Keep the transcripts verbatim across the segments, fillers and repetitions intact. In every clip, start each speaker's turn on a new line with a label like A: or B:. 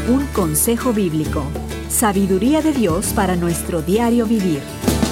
A: Un consejo bíblico. Sabiduría de Dios para nuestro diario vivir.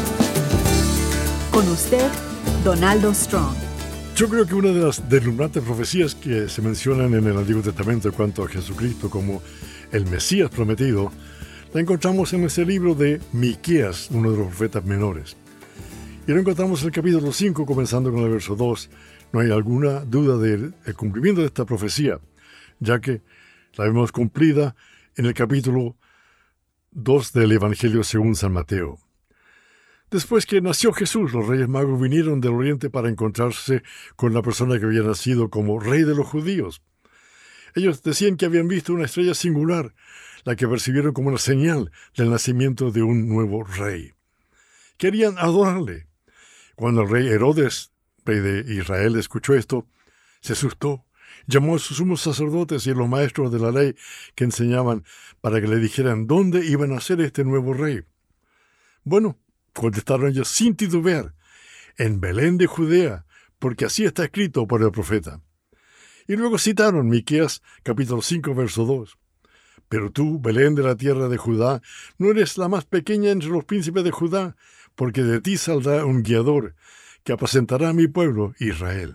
A: Con usted, Donaldo Strong.
B: Yo creo que una de las deslumbrantes profecías que se mencionan en el Antiguo Testamento en cuanto a Jesucristo como el Mesías prometido, la encontramos en ese libro de Miqueas, uno de los profetas menores. Y lo encontramos en el capítulo cinco, comenzando con el verso dos. No hay alguna duda del cumplimiento de esta profecía, ya que la vemos cumplida en el capítulo dos del Evangelio según San Mateo. Después que nació Jesús, los Reyes Magos vinieron del Oriente para encontrarse con la persona que había nacido como Rey de los judíos. Ellos decían que habían visto una estrella singular, la que percibieron como una señal del nacimiento de un nuevo rey. Querían adorarle. Cuando el rey Herodes, rey de Israel, escuchó esto, se asustó. Llamó a sus sumos sacerdotes y a los maestros de la ley que enseñaban para que le dijeran dónde iba a nacer este nuevo rey. Bueno, contestaron ellos sin titubear, en Belén de Judea, porque así está escrito por el profeta. Y luego citaron Miqueas capítulo cinco, verso dos. Pero tú, Belén de la tierra de Judá, no eres la más pequeña entre los príncipes de Judá, porque de ti saldrá un guiador que apacentará a mi pueblo Israel.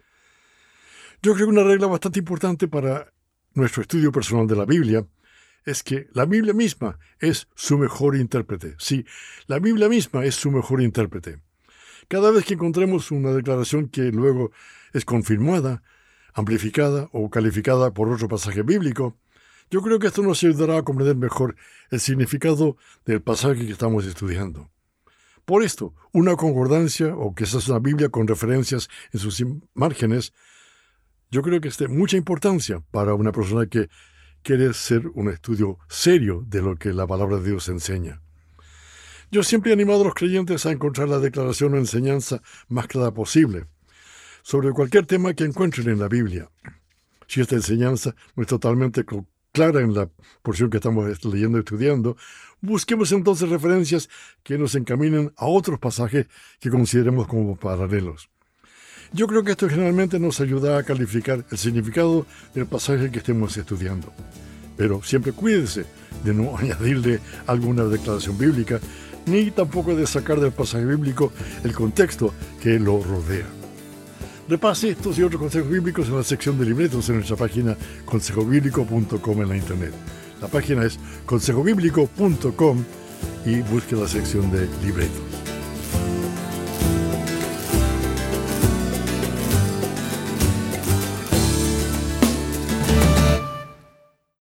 B: Yo creo que una regla bastante importante para nuestro estudio personal de la Biblia es que la Biblia misma es su mejor intérprete. Sí, la Biblia misma es su mejor intérprete. Cada vez que encontremos una declaración que luego es confirmada, amplificada o calificada por otro pasaje bíblico, yo creo que esto nos ayudará a comprender mejor el significado del pasaje que estamos estudiando. Por esto, una concordancia, o quizás una Biblia con referencias en sus márgenes, yo creo que es de mucha importancia para una persona que quiere hacer un estudio serio de lo que la palabra de Dios enseña. Yo siempre he animado a los creyentes a encontrar la declaración o enseñanza más clara posible sobre cualquier tema que encuentren en la Biblia. Si esta enseñanza no es totalmente clara en la porción que estamos leyendo y estudiando, busquemos entonces referencias que nos encaminen a otros pasajes que consideremos como paralelos. Yo creo que esto generalmente nos ayuda a calificar el significado del pasaje que estemos estudiando. Pero siempre cuídese de no añadirle alguna declaración bíblica, ni tampoco de sacar del pasaje bíblico el contexto que lo rodea. Repase estos y otros consejos bíblicos en la sección de libretos en nuestra página consejo bíblico punto com en la internet. La página es consejo bíblico punto com y busque la sección de libretos.